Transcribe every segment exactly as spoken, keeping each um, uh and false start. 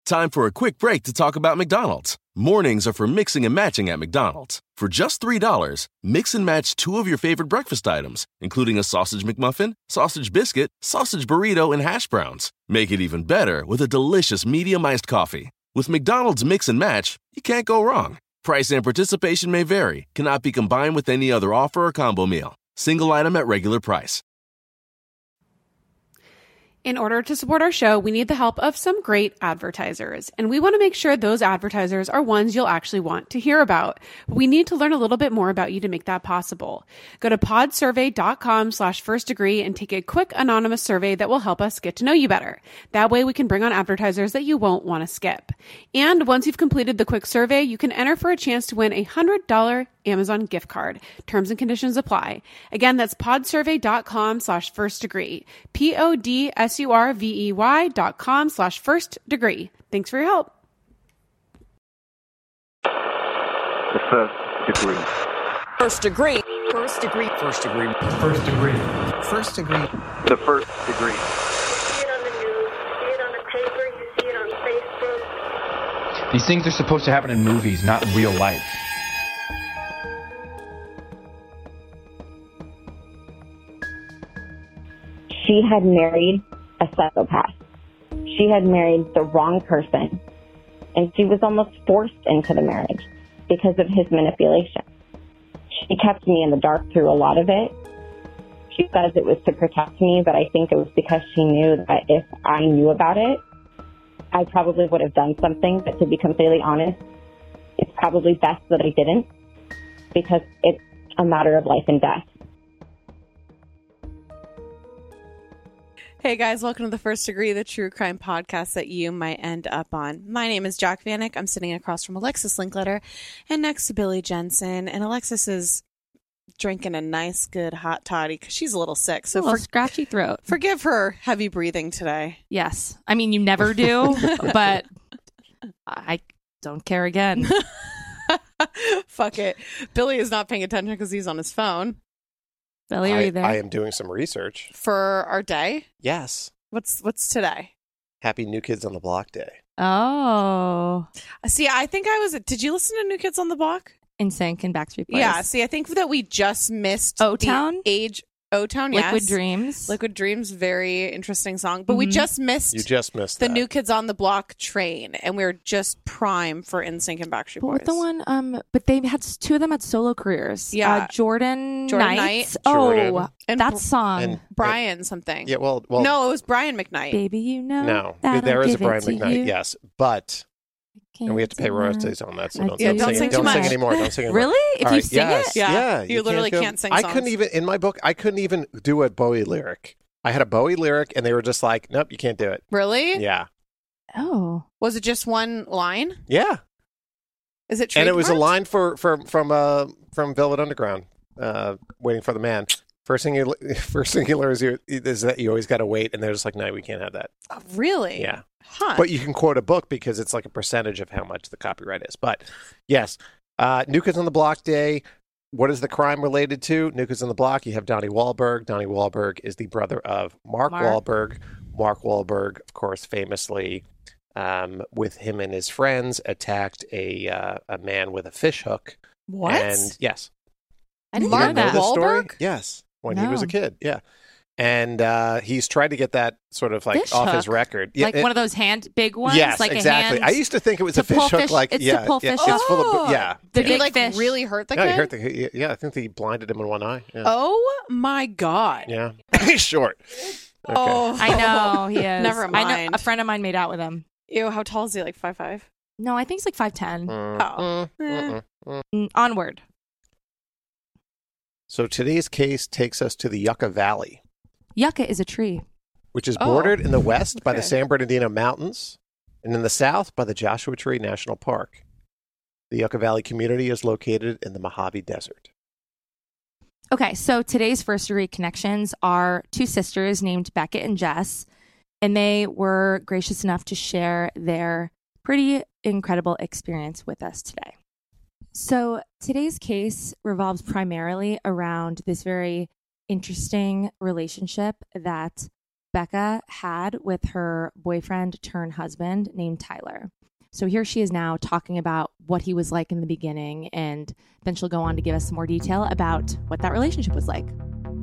Time for a quick break to talk about McDonald's. Mornings are for mixing and matching at McDonald's. For just three dollars, mix and match two of your favorite breakfast items, including a sausage McMuffin, sausage biscuit, sausage burrito, and hash browns. Make it even better with a delicious medium iced coffee. With McDonald's Mix and Match, you can't go wrong. Price and participation may vary, cannot be combined with any other offer or combo meal. Single item at regular price. In order to support our show, we need the help of some great advertisers, and we want to make sure those advertisers are ones you'll actually want to hear about. We need to learn a little bit more about you to make that possible. Go to podsurvey.com slash first degree and take a quick anonymous survey that will help us get to know you better. That way we can bring on advertisers that you won't want to skip. And once you've completed the quick survey, you can enter for a chance to win a one hundred dollars Amazon gift card. Terms and conditions apply. Again, that's podsurvey.com slash first degree. P-O-D-S-U-R-V-E-Y dot com slash first degree. Thanks for your help. The first degree. First degree. First degree. First degree. First degree. First degree. The first degree. You see it on the news, you see it on the paper, you see it on Facebook. These things are supposed to happen in movies, not in real life. She had married a psychopath. She had married the wrong person, and she was almost forced into the marriage because of his manipulation. She kept me in the dark through a lot of it. She says it was to protect me, but I think it was because she knew that if I knew about it, I probably would have done something. But to be completely honest, it's probably best that I didn't, because it's a matter of life and death. Hey guys, welcome to the First Degree, the true crime podcast that you might end up on. My name is Jack Vanek. I'm sitting across from Alexis Linkletter and next to Billy Jensen. And Alexis is drinking a nice, good hot toddy because she's a little sick. So a little for, scratchy throat. Forgive her heavy breathing today. Yes. I mean, you never do, but I don't care again. Fuck it. Billy is not paying attention because he's on his phone. Billy, are I, you there? I am doing some research. For our day? Yes. What's what's today? Happy New Kids on the Block Day. Oh. See, I think I was... Did you listen to New Kids on the Block? N Sync and Backstreet Boys. Yeah, see, I think that we just missed O-Town? the age... O-Town, yes. Liquid Dreams. Liquid Dreams, very interesting song. But Mm-hmm. we just missed... You just missed the that. New Kids on the Block train, and we are just prime for N Sync and Backstreet But Boys. what the one, um, but they had two of them had solo careers. Yeah. Uh, Jordan, Jordan Knight. Knight. Oh, Jordan. And that Br- song. and- Brian something. Yeah, well, well no, it was Brian McKnight. Baby, you know. no. that There I'll is a give it Brian to McKnight, you. yes. But, and we have to pay Can't royalties deny. on that, so I don't, do. Yeah, don't, don't sing, sing too don't sing much. anymore. Don't sing anymore. Really? If All you right, sing yes, it? Yeah. Yeah. You literally go- can't sing I songs. couldn't even, in my book, I couldn't even do a Bowie lyric. I had a Bowie lyric, and they were just like, nope, you can't do it. Really? Yeah. Oh. Was it just one line? Yeah. Is it And it was a trademarked? line for, for from uh from Velvet Underground, uh, Waiting for the Man. First thing you first thing you learn is, you, is that you always got to wait, and they're just like, no, we can't have that. Oh, really? Yeah. Huh. But you can quote a book because it's like a percentage of how much the copyright is. But yes, uh, New Kids on the Block Day. What is the crime related to? New Kids on the Block. You have Donnie Wahlberg. Donnie Wahlberg is the brother of Mark, Mark. Wahlberg. Mark Wahlberg, of course, famously, um, with him and his friends, attacked a uh, a man with a fish hook. what? And yes, I didn't Mark know that. this story? Wahlberg? Yes, when he was a No. kid. Yeah. And uh, he's tried to get that sort of like Fish off his hook? record. Yeah, Like it- one of those hand big ones? Yes, like exactly. A hand I used to think it was to a fish pull hook. fish- Like it's to yeah, pull yeah, fish it's off. full of Oh. yeah. The Did big he like fish. really hurt the No, kid? he hurt the he- yeah. I think he blinded him in one eye. Yeah, Oh my god. yeah. He's short. Okay. Oh, I know, he is. Never I know, mind. a friend of mine made out with him. Ew, how tall is he? Like five five? No, I think he's like five ten. Mm, Oh. mm, Eh. mm, mm. Mm, onward. So today's case takes us to the Yucca Valley, Yucca is a tree. which is Oh, bordered in the west by the okay. San Bernardino Mountains and in the south by the Joshua Tree National Park. The Yucca Valley community is located in the Mojave Desert. Okay, so today's first degree connections are two sisters named Beckett and Jess, and they were gracious enough to share their pretty incredible experience with us today. So today's case revolves primarily around this very interesting relationship that Becca had with her boyfriend turned husband named Tyler. So here she is now talking about what he was like in the beginning, and then she'll go on to give us some more detail about what that relationship was like.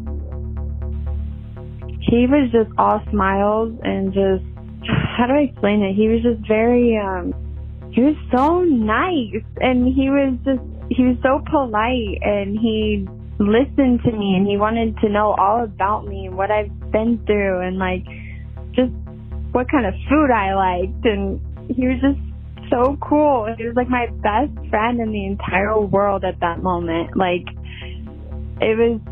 He was just all smiles and just, how do I explain it? He was just very, um, he was so nice, and he was just, he was so polite, and he listened to me, and he wanted to know all about me and what I've been through, and like, just what kind of food I liked, and he was just so cool. He was like my best friend in the entire world at that moment. Like, it was,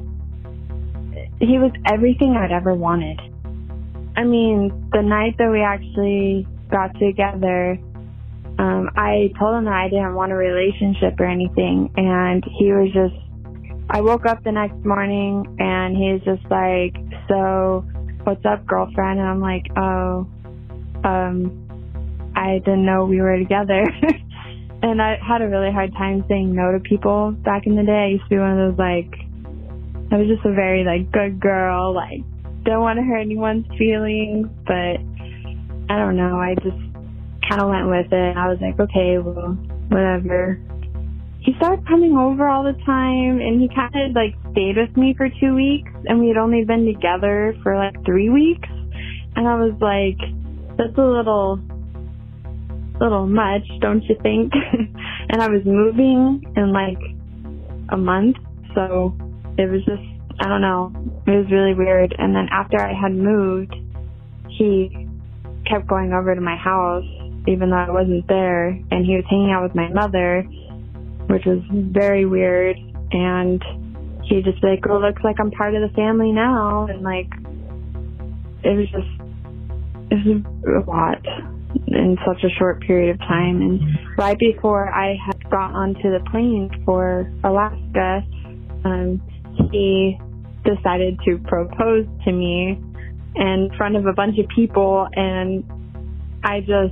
he was everything I'd ever wanted. I mean, the night that we actually got together, um, I told him that I didn't want a relationship or anything, and he was just, I woke up the next morning and he was just like, so what's up, girlfriend? And I'm like, oh, um, I didn't know we were together. And I had a really hard time saying no to people back in the day. I used to be one of those, like, I was just a very, like, good girl, like, don't want to hurt anyone's feelings, but I don't know. I just kind of went with it. I was like, okay, well, whatever. He started coming over all the time, and he kind of, like, stayed with me for two weeks, and we had only been together for, like, three weeks. And I was like, that's a little... little much, don't you think? And I was moving in like a month, so it was just, I don't know, it was really weird. And then after I had moved, he kept going over to my house even though I wasn't there, and he was hanging out with my mother, which was very weird. And he just like, oh, looks like I'm part of the family now, and like, it was just, it was a lot in such a short period of time. And right before I had got onto the plane for Alaska, um, he decided to propose to me in front of a bunch of people, and I just,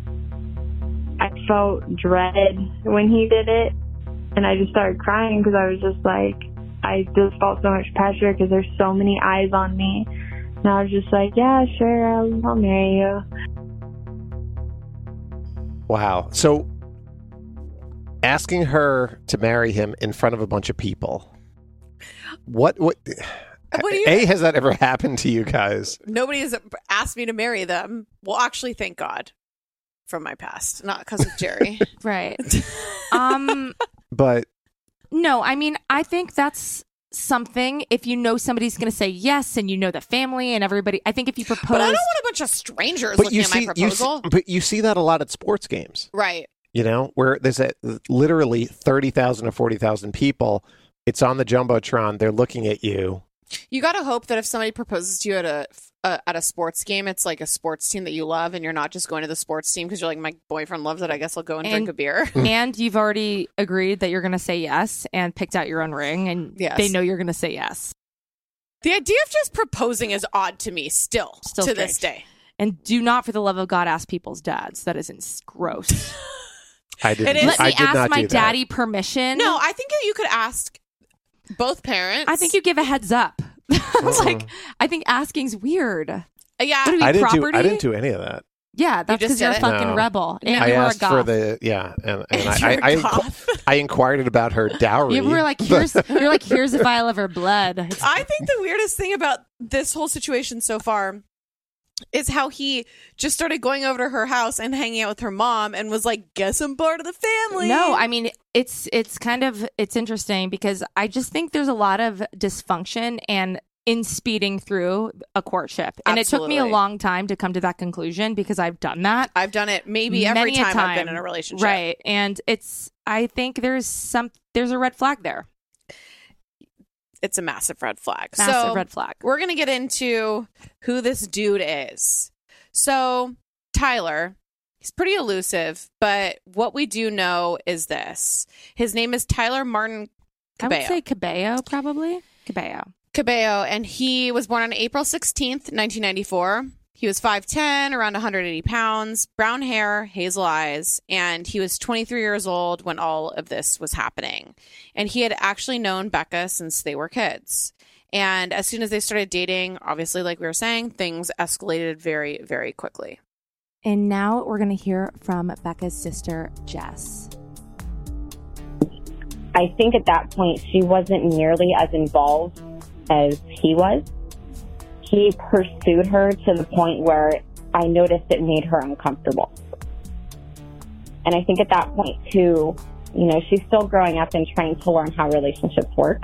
I felt dread when he did it, and I just started crying because I was just like, I just felt so much pressure because there's so many eyes on me, and I was just like, yeah, sure, I'll, I'll marry you. Wow. So asking her to marry him in front of a bunch of people. What what, what do you, A, has that ever happened to you guys? Nobody has asked me to marry them. Well, actually, thank God, from my past, not because of Jerry. Right. Um But no, I mean, I think that's something, if you know somebody's going to say yes, and you know the family and everybody. I think if you propose, but I don't want a bunch of strangers but looking you at see, my proposal. You see, but you see that a lot at sports games, right? You know, where there's a, literally thirty thousand or forty thousand people. It's on the Jumbotron. They're looking at you. You got to hope that if somebody proposes to you at a uh, at a sports game, it's like a sports team that you love, and you're not just going to the sports team because you're like, my boyfriend loves it, I guess I'll go and, and drink a beer. And you've already agreed that you're going to say yes and picked out your own ring, and yes. They know you're going to say yes. The idea of just proposing is odd to me still, still to strange. this day. And do not, for the love of God, ask people's dads. That isn't gross. I didn't. It is. Let I me did ask not my do daddy permission. No, I think that you could ask both parents. I think you give a heads up. It's like, I think asking's weird. Yeah, what are we, I didn't property? do. I didn't do any of that. Yeah, that's because you you're a it? fucking No. rebel. And I you were a asked goth. for the yeah, and, and I, You're I, a I, goth. inqu- I inquired about her dowry. You were like, here's, you're like, here's a vial of her blood. It's- I think the weirdest thing about this whole situation so far is how he just started going over to her house and hanging out with her mom and was like, guess I'm part of the family. No, I mean, it's it's kind of, it's interesting because I just think there's a lot of dysfunction and in speeding through a courtship. And Absolutely. it took me a long time to come to that conclusion because I've done that. I've done it maybe every Many a time, time I've been in a relationship. Right. And it's, I think there's some, there's a red flag there. It's a massive red flag. Massive so red flag. We're going to get into who this dude is. So Tyler, he's pretty elusive, but what we do know is this. His name is Tyler Martin Cabello. I would say Cabello, probably. Cabello. Cabello, and he was born on April sixteenth, nineteen ninety-four. He was five ten, around one hundred eighty pounds, brown hair, hazel eyes, and he was twenty-three years old when all of this was happening. And he had actually known Becca since they were kids. And as soon as they started dating, obviously, like we were saying, things escalated very, very quickly. And now we're going to hear from Becca's sister, Jess. I think at that point, she wasn't nearly as involved as he was. He pursued her to the point where I noticed it made her uncomfortable. And I think at that point, too, you know, she's still growing up and trying to learn how relationships work.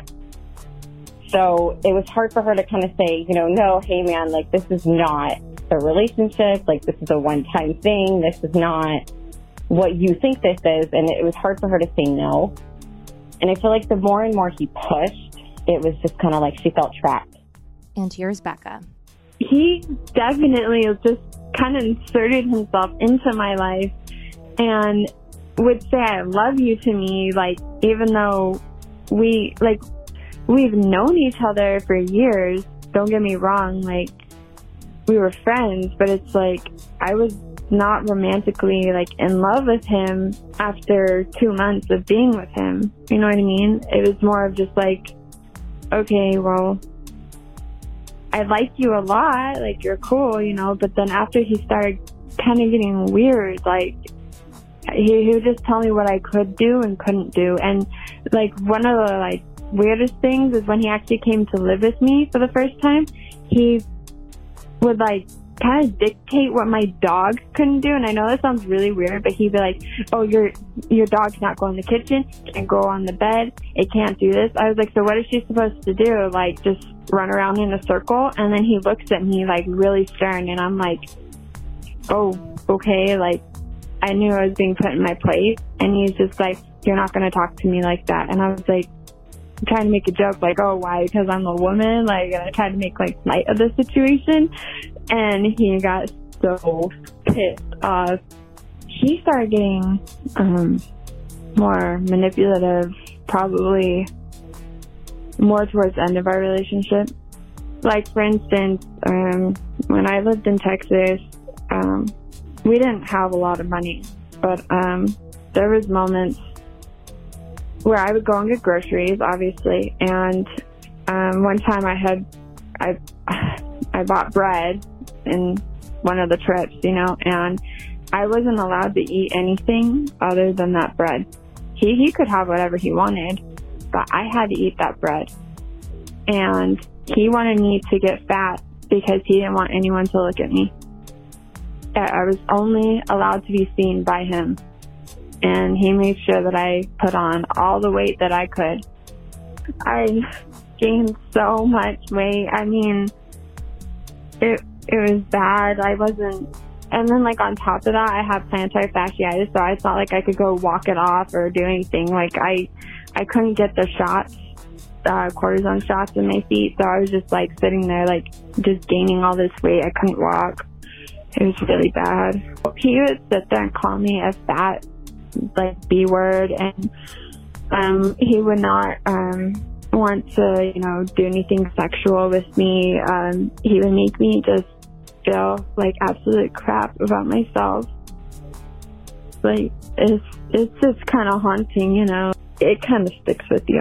So it was hard for her to kind of say, you know, no, hey, man, like, this is not a relationship. Like, this is a one-time thing. This is not what you think this is. And it was hard for her to say no. And I feel like the more and more he pushed, it was just kind of like she felt trapped. And here's Becca. He definitely just kind of inserted himself into my life and would say I love you to me, like, even though we, like, we've known each other for years. Don't get me wrong, like, we were friends, but it's like I was not romantically, like, in love with him after two months of being with him. You know what I mean? It was more of just like, okay, well, I like you a lot, like, you're cool, you know, but then after he started kind of getting weird, like, he, he would just tell me what I could do and couldn't do. And, like, one of the, like, weirdest things is when he actually came to live with me for the first time, he would, like, kind of dictate what my dogs couldn't do. And I know that sounds really weird, but he'd be like, oh, your your dog's not going in the kitchen, can't go on the bed, it can't do this. I was like, so what is she supposed to do? Like, just run around in a circle? And then he looks at me, like, really stern, and I'm like, oh, okay. Like, I knew I was being put in my place, and he's just like, you're not going to talk to me like that. And I was like, I'm trying to make a joke, like, oh, why? Because I'm a woman? Like, and I tried to make, like, light of the situation. And he got so pissed off. He started getting um, more manipulative, probably more towards the end of our relationship. Like, for instance, um, when I lived in Texas, um, we didn't have a lot of money. But um, there was moments where I would go and get groceries, obviously. And um, one time I had, I, I bought bread in one of the trips, you know, and I wasn't allowed to eat anything other than that bread. He he could have whatever he wanted, but I had to eat that bread. And he wanted me to get fat because he didn't want anyone to look at me. I was only allowed to be seen by him. And he made sure that I put on all the weight that I could. I gained so much weight. I mean, it it was bad. I wasn't, and then, like, on top of that, I have plantar fasciitis, so it's not like I could go walk it off or do anything. Like, I I couldn't get the shots, uh, cortisone shots in my feet, so I was just, like, sitting there, like, just gaining all this weight. I couldn't walk. It was really bad. He would sit there and call me a fat, like, B word, and um, he would not um, want to, you know, do anything sexual with me. Um, he would make me just feel like absolute crap about myself. Like, it's it's just kind of haunting, you know. It kind of sticks with you.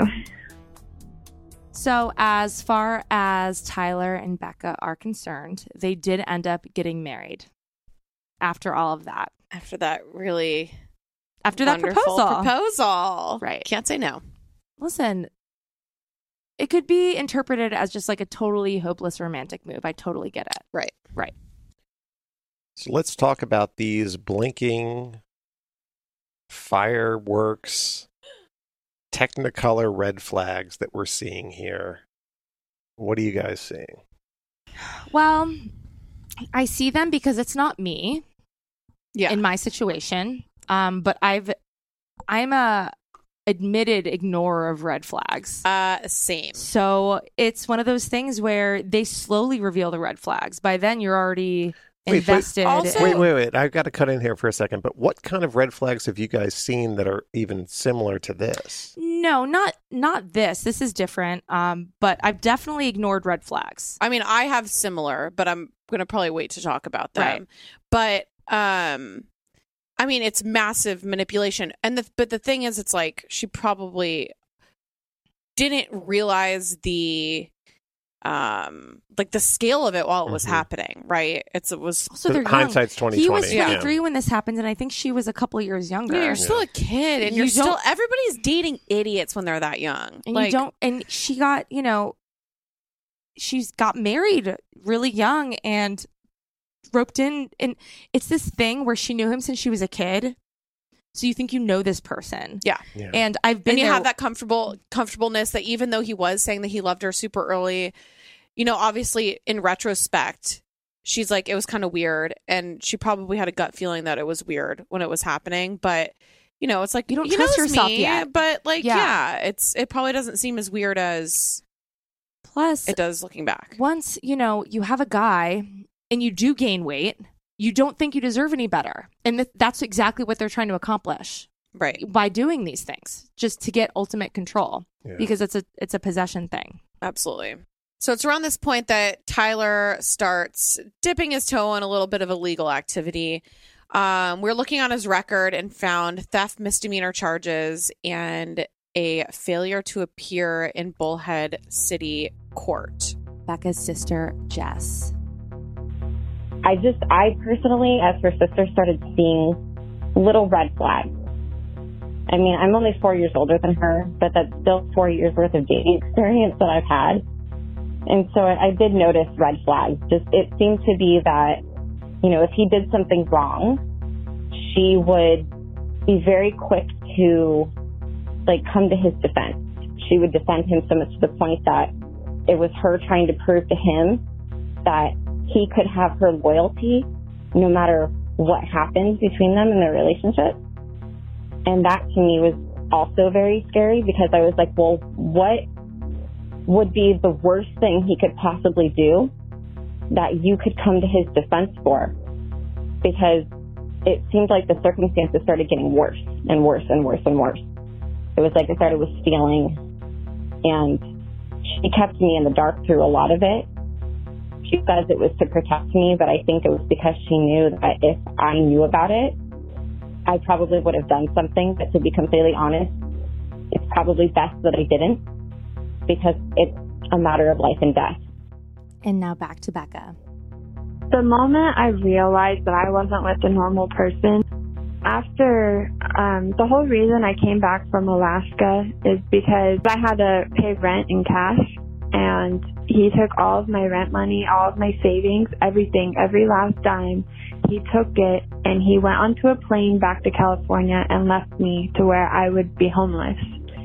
So as far as Tyler and Becca are concerned, they did end up getting married after all of that. After that really After that proposal. proposal. Right. Can't say no. Listen, it could be interpreted as just like a totally hopeless romantic move. I totally get it. Right. Right. So let's talk about these blinking fireworks, Technicolor red flags that we're seeing here. What are you guys seeing? Well, I see them because it's not me. Yeah. In my situation. Um, but I've I'm a admitted ignorer of red flags. Uh, same. So it's one of those things where they slowly reveal the red flags. By then, you're already Wait, invested. Wait, Also- wait, wait, wait. I've got to cut in here for a second. But what kind of red flags have you guys seen that are even similar to this? No, not not this. This is different. Um, but I've definitely ignored red flags. I mean, I have similar, but I'm going to probably wait to talk about them. Right. But, um... I mean, it's massive manipulation. And the, but the thing is, it's like she probably didn't realize the um like the scale of it while it was Mhm. happening, right? It's it was So they're young. Hindsight's twenty twenty. He was Yeah. twenty-three when this happened, and I think she was a couple years younger. Yeah, you're still a kid, and You you're still don't- everybody's dating idiots when they're that young. And like, you don't. And she got, you know, she's got married really young and roped in, and it's this thing where she knew him since she was a kid. So you think you know this person, Yeah. Yeah. and I've been and you there. have that comfortable comfortableness that even though he was saying that he loved her super early, you know, obviously in retrospect, she's like, it was kind of weird, and she probably had a gut feeling that it was weird when it was happening. But you know, it's like You don't he trust knows yourself me, yet. But like, Yeah. yeah. it's it probably doesn't seem as weird as Plus, it does looking back. once you know you have a guy and you do gain weight, you don't think you deserve any better, and th- that's exactly what they're trying to accomplish Right. by doing these things, just to get ultimate control, Yeah. because it's a it's a possession thing. Absolutely. So it's around this point that Tyler starts dipping his toe in a little bit of illegal activity. Um, we're looking on his record and found theft misdemeanor charges and a failure to appear in Bullhead City Court. Becca's sister, Jess. I just, I personally, as her sister, started seeing little red flags. I mean, I'm only four years older than her, but that's still four years worth of dating experience that I've had. And so I, I did notice red flags. Just, it seemed to be that, you know, if he did something wrong, she would be very quick to, like, come to his defense. She would defend him so much to the point that it was her trying to prove to him that he could have her loyalty no matter what happens between them in their relationship. And that to me was also very scary, because I was like, well, what would be the worst thing he could possibly do that you could come to his defense for? Because it seemed like the circumstances started getting worse and worse and worse and worse. It was like it started with stealing, and she kept me in the dark through a lot of it. She says it was to protect me, but I think it was because she knew that if I knew about it, I probably would have done something. But to be completely honest, it's probably best that I didn't, because it's a matter of life and death. And now back to Becca. The moment I realized that I wasn't with a normal person, after um, the whole reason I came back from Alaska is because I had to pay rent in cash, and he took all of my rent money, all of my savings, everything, every last dime. He took it, and he went onto a plane back to California and left me to where I would be homeless.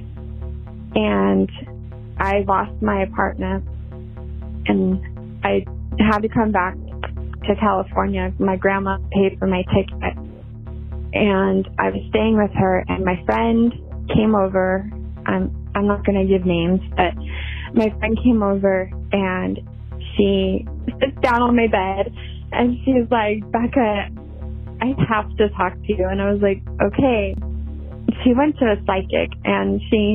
And I lost my apartment, and I had to come back to California. My grandma paid for my ticket, and I was staying with her, and my friend came over. I'm I'm not going to give names, but my friend came over, and she sits down on my bed, and she's like, Becca, I have to talk to you. And I was like, okay. She went to a psychic, and she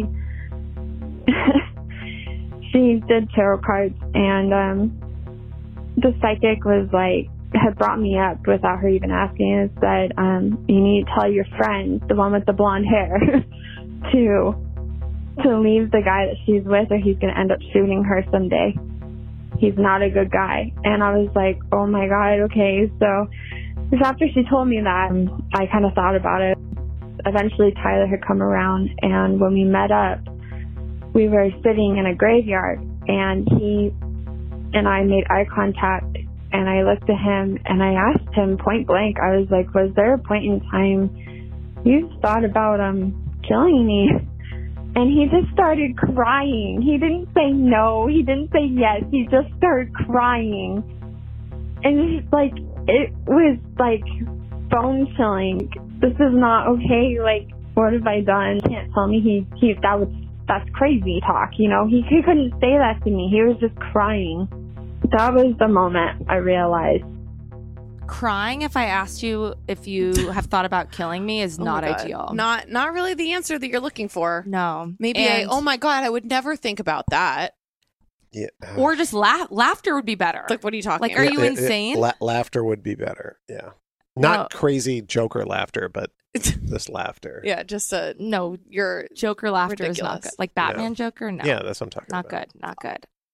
she did tarot cards, and um, the psychic was like, had brought me up without her even asking, and said, um, you need to tell your friend, the one with the blonde hair, to to leave the guy that she's with, or he's going to end up shooting her someday. He's not a good guy. And I was like, oh my God, okay. So just after she told me that, I kind of thought about it. Eventually Tyler had come around, and when we met up, we were sitting in a graveyard, and he and I made eye contact, and I looked at him, and I asked him point blank, I was like, was there a point in time you thought about um killing me? And he just started crying. He didn't say no. He didn't say yes. He just started crying. And it's like, it was like bone chilling. This is not okay. Like, what have I done? He can't tell me he, he, that was, that's crazy talk. You know, he, he couldn't say that to me. He was just crying. That was the moment I realized. Crying, if I asked you if you have thought about killing me, is Oh not my God. ideal. Not not really the answer that you're looking for. No. Maybe And- a, oh my God, I would never think about that. Yeah. Or just laugh. Laughter would be better. Like, what are you talking Like, about? are you It- it- insane? la- laughter would be better. Yeah. Not No. crazy Joker laughter, but this laughter. Yeah, just a No, your Joker laughter is not ridiculous. good. Like Batman Joker, no. Yeah, that's what I'm talking Not about. good. Not good.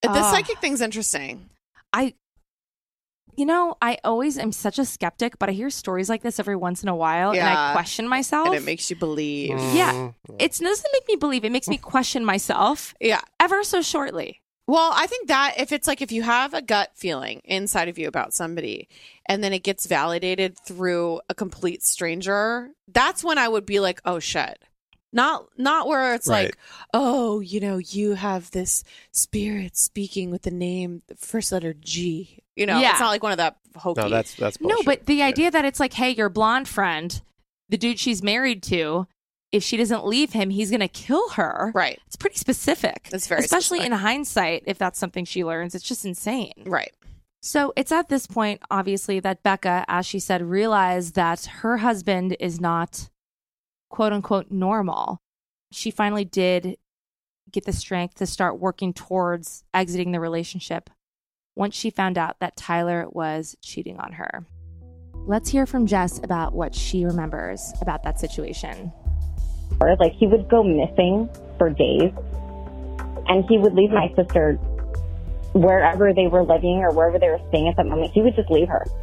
The Ah. psychic thing's interesting. I, you know, I always am such a skeptic, but I hear stories like this every once in a while, and Yeah. I question myself. And it makes you believe. Yeah, it doesn't make me believe. It makes me question myself. Yeah. Ever so shortly. Well, I think that if it's like if you have a gut feeling inside of you about somebody and then it gets validated through a complete stranger, that's when I would be like, oh shit. Not not where it's Right. like, oh, you know, you have this spirit speaking with the name, the first letter G. You know, Yeah. it's not like one of that hokey. No, that's that's No, bullshit. but the idea that it's like, hey, your blonde friend, the dude she's married to, if she doesn't leave him, he's going to kill her. Right. It's pretty specific. It's very Especially specific. in hindsight, if that's something she learns. It's just insane. Right. So it's at this point, obviously, that Becca, as she said, realized that her husband is not quote unquote normal. She finally did get the strength to start working towards exiting the relationship once she found out that Tyler was cheating on her. Let's hear from Jess about what she remembers about that situation. Like, he would go missing for days, and he would leave my sister wherever they were living or wherever they were staying at that moment. He would just leave her.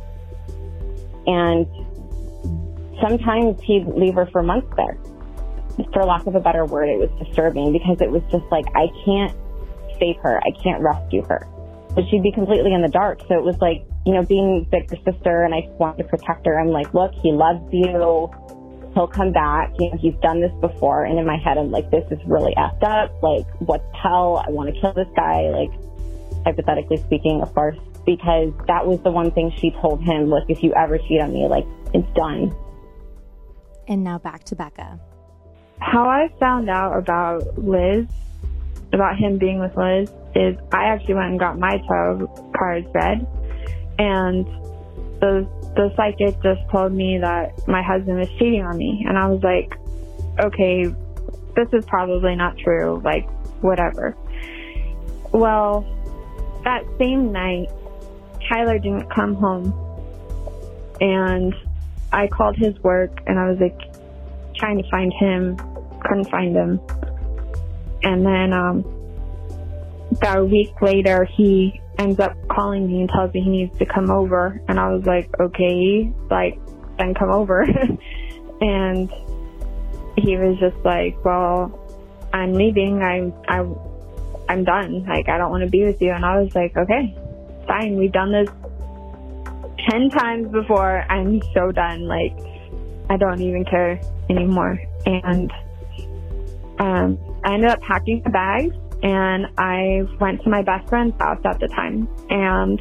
And sometimes he'd leave her for months there. For lack of a better word, it was disturbing because it was just like, I can't save her. I can't rescue her. But she'd be completely in the dark. So it was like, you know, being Victor's sister, and I just wanted to protect her. I'm like, look, he loves you. He'll come back. You know, he's done this before. And in my head, I'm like, this is really effed up. Like, what the hell? I want to kill this guy. Like, hypothetically speaking, of course, because that was the one thing she told him. Look, if you ever cheat on me, like, it's done. And now back to Becca. How I found out about Liz, about him being with Liz, is I actually went and got my tarot cards read, and the the psychic just told me that my husband was cheating on me, and I was like, okay, this is probably not true, like, whatever. Well, that same night, Tyler didn't come home, and I called his work, and I was like, trying to find him, couldn't find him. And then um, about a week later, he ends up calling me and tells me he needs to come over. And I was like, okay, like, then come over. And he was just like, well, I'm leaving. I'm, I, I'm done. Like, I don't want to be with you. And I was like, okay, fine. We've done this ten times before. I'm so done. Like, I don't even care anymore. And um, I ended up packing the bags, and I went to my best friend's house at the time. And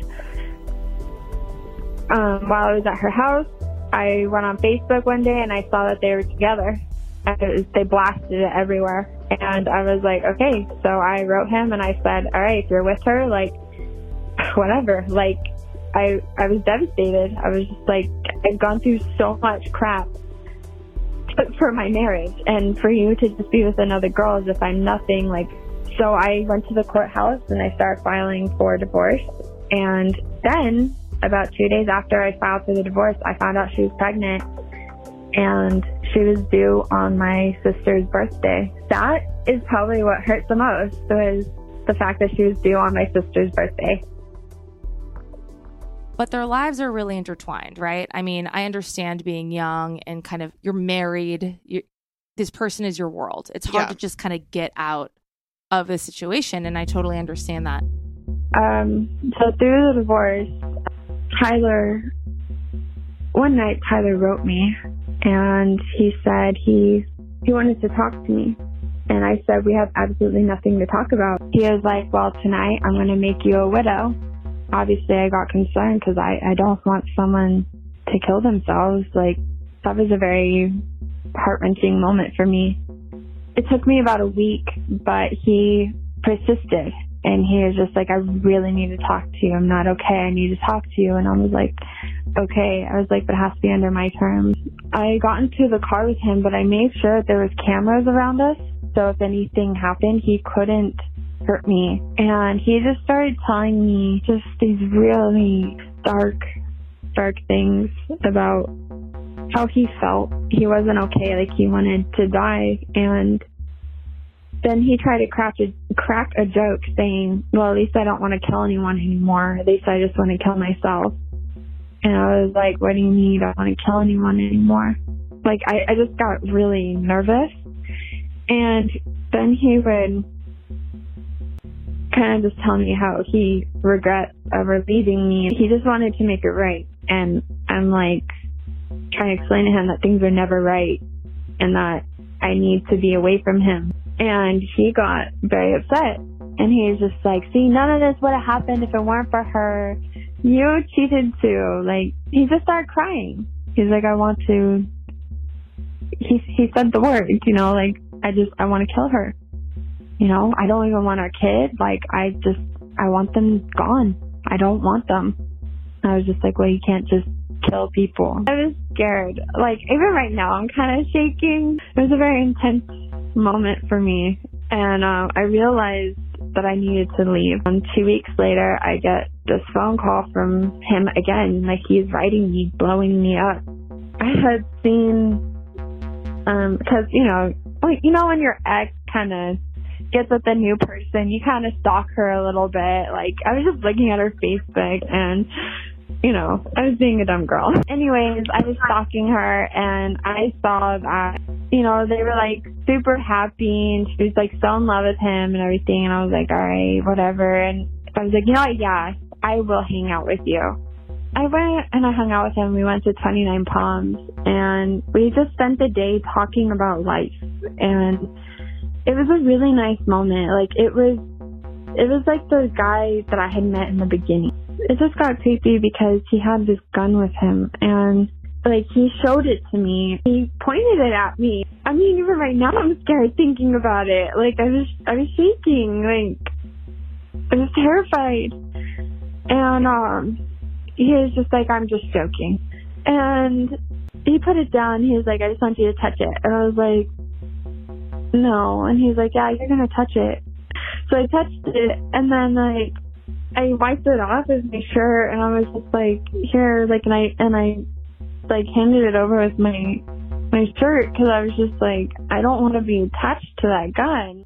um, while I was at her house, I went on Facebook one day and I saw that they were together. And it was, they blasted it everywhere. And I was like, okay. So I wrote him and I said, all right, if you're with her, like, whatever. Like, I I was devastated. I was just like, I've gone through so much crap for my marriage, and for you to just be with another girl as if I'm nothing. Like, so I went to the courthouse and I started filing for divorce. And then about two days after I filed for the divorce, I found out she was pregnant, and she was due on my sister's birthday. That is probably what hurt the most, was the fact that she was due on my sister's birthday. But their lives are really intertwined, right? I mean, I understand being young and kind of, you're married, you this person is your world. It's hard Yeah. to just kind of get out of the situation, and I totally understand that. Um, so through the divorce, Tyler, one night Tyler wrote me, and he said he he wanted to talk to me. And I said, we have absolutely nothing to talk about. He was like, well, tonight I'm going to make you a widow. Obviously, I got concerned because I, I don't want someone to kill themselves. Like, that was a very heart-wrenching moment for me. It took me about a week, but he persisted. And he was just like, I really need to talk to you. I'm not okay. I need to talk to you. And I was like, okay. I was like, but it has to be under my terms. I got into the car with him, but I made sure that there was cameras around us. So if anything happened, he couldn't hurt me. And he just started telling me just these really dark, dark things about how he felt. He wasn't okay. Like, he wanted to die. And then he tried to crack a, crack a joke saying, well, at least I don't want to kill anyone anymore. At least I just want to kill myself. And I was like, what do you mean you don't want to kill anyone anymore? Like, I, I just got really nervous. And then he would kind of just tell me how he regrets ever leaving me. He just wanted to make it right. And I'm like trying to explain to him that things are never right and that I need to be away from him. And he got very upset. And he was just like, see, none of this would have happened if it weren't for her. You cheated too. Like, he just started crying. He's like, I want to, he, he said the words, you know, like, I just, I want to kill her. You know, I don't even want our kid. Like, I just, I want them gone. I don't want them. I was just like, well, you can't just kill people. I was scared. Like, even right now, I'm kind of shaking. It was a very intense moment for me. And uh, I realized that I needed to leave. And two weeks later, I get this phone call from him again. Like, he's writing me, blowing me up. I had seen, um, because, you know, like, you know, when your ex kind of gets with a new person, you kind of stalk her a little bit. Like, I was just looking at her Facebook and, you know, I was being a dumb girl. Anyways, I was stalking her and I saw that, you know, they were like super happy and she was like so in love with him and everything. And I was like, all right, whatever. And I was like, you know what? Yeah, I will hang out with you. I went and I hung out with him. We went to twenty-nine Palms and we just spent the day talking about life. And it was a really nice moment. Like, it was, it was like the guy that I had met in the beginning. It just got creepy because he had this gun with him and, like, he showed it to me. He pointed it at me. I mean, even right now I'm scared thinking about it. Like, I was, I was shaking. Like, I was terrified. And, um, he was just like, I'm just joking. And he put it down. He was like, I just want you to touch it. And I was like, no. And he was like, yeah, you're going to touch it. So I touched it. And then, like, I wiped it off with my shirt. And I was just like, here, like, and I, and I, like, handed it over with my, my shirt. Cause I was just like, I don't want to be attached to that gun.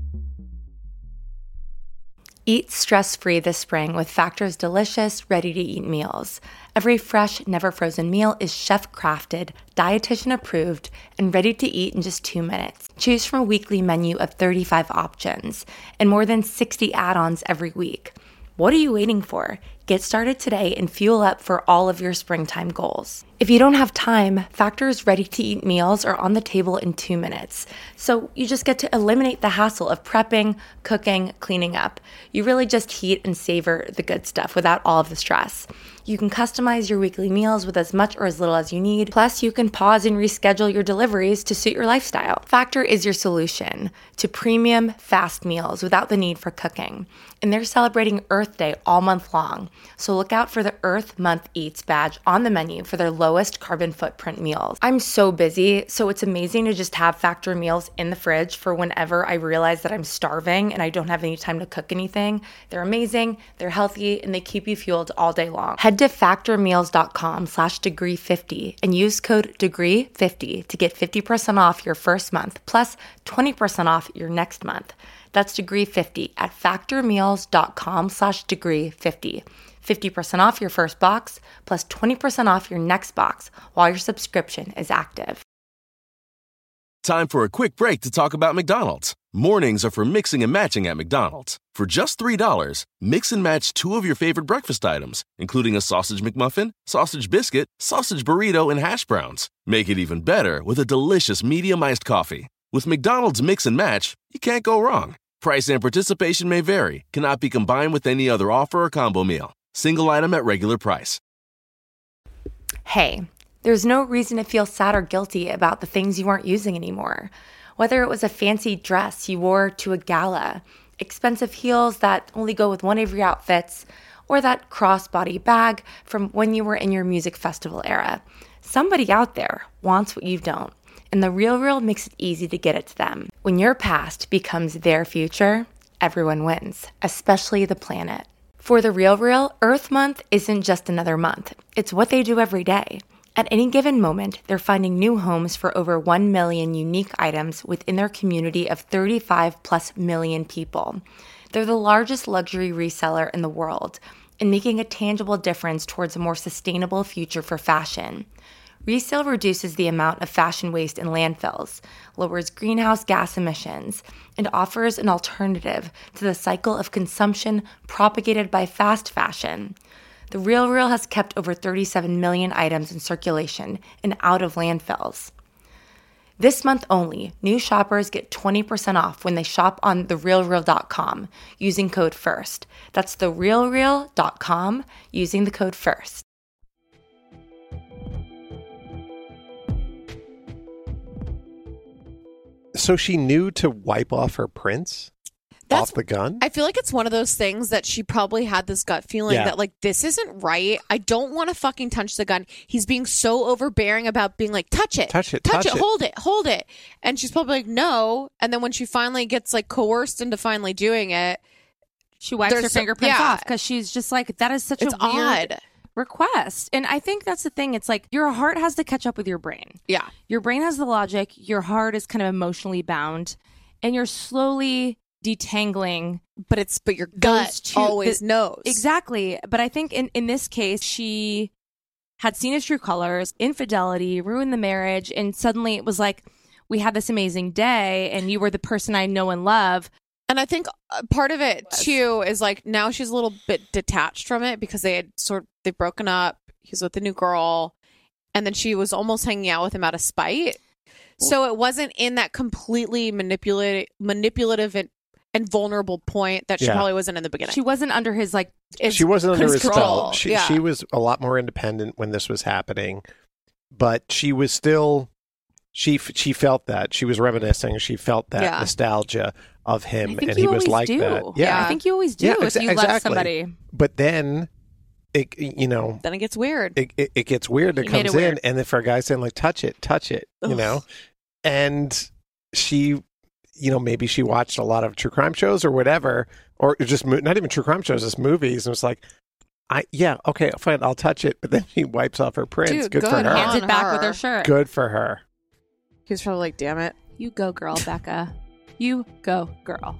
Eat stress-free this spring with Factor's delicious, ready-to-eat meals. Every fresh, never-frozen meal is chef-crafted, dietitian-approved, and ready to eat in just two minutes. Choose from a weekly menu of thirty-five options and more than sixty add-ons every week. What are you waiting for? Get started today and fuel up for all of your springtime goals. If you don't have time, Factor's ready-to-eat meals are on the table in two minutes. So you just get to eliminate the hassle of prepping, cooking, cleaning up. You really just heat and savor the good stuff without all of the stress. You can customize your weekly meals with as much or as little as you need. Plus, you can pause and reschedule your deliveries to suit your lifestyle. Factor is your solution to premium, fast meals without the need for cooking. And they're celebrating Earth Day all month long. So look out for the Earth Month Eats badge on the menu for their lowest carbon footprint meals. I'm so busy, so it's amazing to just have Factor meals in the fridge for whenever I realize that I'm starving and I don't have any time to cook anything. They're amazing, they're healthy, and they keep you fueled all day long. Head to factormeals.com slash degree 50 and use code degree fifty to get fifty percent off your first month plus twenty percent off your next month. That's degree fifty at factormeals.com slash degree 50. fifty percent off your first box plus twenty percent off your next box while your subscription is active. Time for a quick break to talk about McDonald's. Mornings are for mixing and matching at McDonald's. For just three dollars, mix and match two of your favorite breakfast items, including a sausage McMuffin, sausage biscuit, sausage burrito, and hash browns. Make it even better with a delicious medium iced coffee. With McDonald's Mix and Match, you can't go wrong. Price and participation may vary, cannot be combined with any other offer or combo meal. Single item at regular price. Hey, there's no reason to feel sad or guilty about the things you aren't using anymore. Whether it was a fancy dress you wore to a gala, expensive heels that only go with one of your outfits, or that crossbody bag from when you were in your music festival era. Somebody out there wants what you don't, and The RealReal makes it easy to get it to them. When your past becomes their future, everyone wins, especially the planet. For The RealReal, Earth Month isn't just another month. It's what they do every day. At any given moment, they're finding new homes for over one million unique items within their community of thirty-five plus million people. They're the largest luxury reseller in the world and making a tangible difference towards a more sustainable future for fashion. Resale reduces the amount of fashion waste in landfills, lowers greenhouse gas emissions, and offers an alternative to the cycle of consumption propagated by fast fashion. The RealReal has kept over thirty-seven million items in circulation and out of landfills. This month only, new shoppers get twenty percent off when they shop on the real real dot com using code FIRST. That's the real real dot com using the code FIRST. So she knew to wipe off her prints? That's, off the gun? I feel like it's one of those things that she probably had this gut feeling Yeah. that, like, this isn't right. I don't want to fucking touch the gun. He's being so overbearing about being like, touch it, Touch it, touch, touch it, it. hold it, hold it. And she's probably like, no. And then when she finally gets, like, coerced into finally doing it, She wipes her There's some- fingerprints yeah. off because she's just like, that is such it's a weird odd. request. And I think that's the thing. It's like your heart has to catch up with your brain. Yeah. Your brain has the logic. Your heart is kind of emotionally bound. And you're slowly detangling. But it's but your those gut two- always the- knows. Exactly. But I think in, in this case, she had seen his true colors, infidelity, ruined the marriage. And suddenly it was like, we had this amazing day and you were the person I know and love. And I think uh, part of it too is like now she's a little bit detached from it because they had sort they've broken up. He's with a new girl, and then she was almost hanging out with him out of spite. So it wasn't in that completely manipulative, manipulative and, and vulnerable point that she Yeah. probably wasn't in the beginning. She wasn't under his like. His She wasn't under his control. spell. She, yeah. she was a lot more independent when this was happening, but she was still. She f- she felt that she was reminiscing. She felt that Yeah. nostalgia of him, I think and you he was always like do. that. I think you always do Yeah, if exa- you love exactly. somebody. But then, it you know, then it gets weird. it it, it gets weird. It He made comes it in, weird. and then for a guy saying like, "Touch it, touch it," you Ugh. know, and she, you know, maybe she watched a lot of true crime shows or whatever, or just mo- not even true crime shows, just movies, and was like, "I yeah, okay, fine, I'll touch it," but then she wipes off her prints. Dude, good, good for on her. Hands it back her. with her shirt. Good for her. He was probably like, damn it. You go, girl, Becca. You go, girl.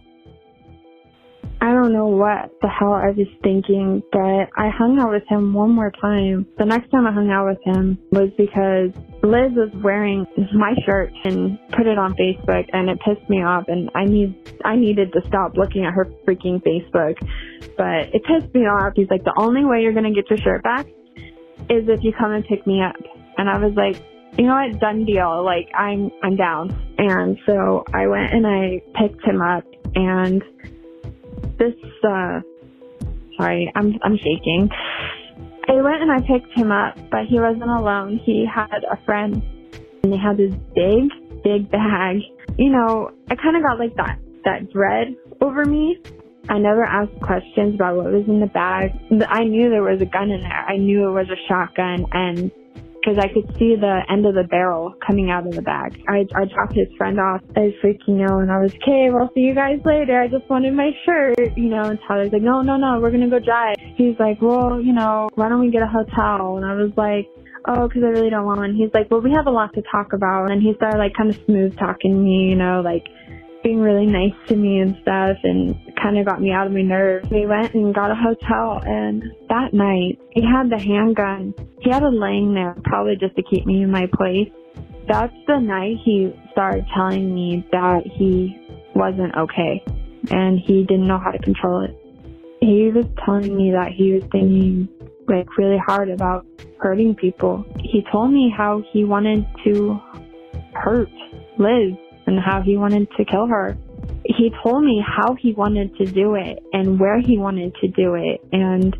I don't know what the hell I was thinking, but I hung out with him one more time. The next time I hung out with him was because Liz was wearing my shirt and put it on Facebook, and it pissed me off, and I need I needed to stop looking at her freaking Facebook. But it pissed me off. He's like, the only way you're going to get your shirt back is if you come and pick me up. And I was like, you know what, done deal. Like, I'm I'm down. And so I went and I picked him up, and this, uh, sorry, I'm I'm shaking. I went and I picked him up, but he wasn't alone. He had a friend, and they had this big, big bag. You know, I kind of got like that, that dread over me. I never asked questions about what was in the bag. I knew there was a gun in there. I knew it was a shotgun, and because I could see the end of the barrel coming out of the bag. I, I dropped his friend off. I was freaking out, and I was, okay, we'll see you guys later. I just wanted my shirt, you know, and Tyler's like, no, no, no, we're going to go drive. He's like, well, you know, why don't we get a hotel? And I was like, oh, because I really don't want one. He's like, well, we have a lot to talk about. And he started, like, kind of smooth talking me, you know, like, being really nice to me and stuff, and kind of got me out of my nerves. We went and got a hotel, and that night, he had the handgun. He had it laying there, probably just to keep me in my place. That's the night he started telling me that he wasn't okay, and he didn't know how to control it. He was telling me that he was thinking, like, really hard about hurting people. He told me how he wanted to hurt Liz, and how he wanted to kill her. He told me how he wanted to do it and where he wanted to do it, and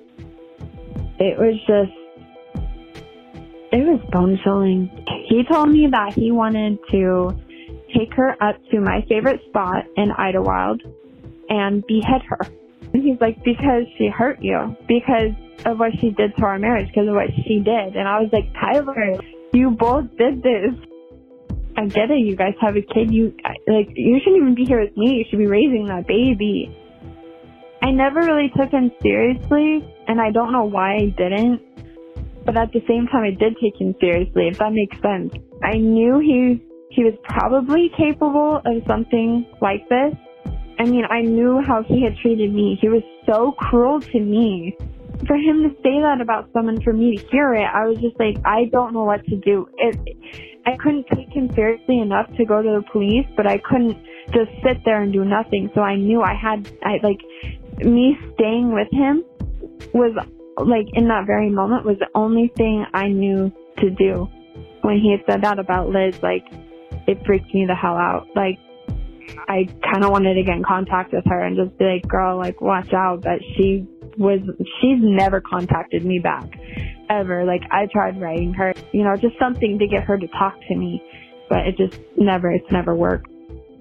it was just, it was bone chilling. He told me that he wanted to take her up to my favorite spot in Idlewild and behead her. And he's like, because she hurt you, because of what she did to our marriage, because of what she did. And I was like, Tyler, you both did this. I get it. You guys have a kid. You like. You shouldn't even be here with me. You should be raising that baby. I never really took him seriously, and I don't know why I didn't. but at the same time, I did take him seriously, if that makes sense. I knew he he was probably capable of something like this. I mean, I knew how he had treated me. He was so cruel to me. For him to say that about someone, for me to hear it, I was just like, I don't know what to do. It, I couldn't take him seriously enough to go to the police, but I couldn't just sit there and do nothing. So I knew I had, I like, me staying with him was, like, in that very moment, was the only thing I knew to do. When he had said that about Liz, like, it freaked me the hell out. Like, I kind of wanted to get in contact with her and just be like, girl, like, watch out. But she was, she's never contacted me back, ever. Like, I tried writing her, you know, just something to get her to talk to me, but it just never, it's never worked.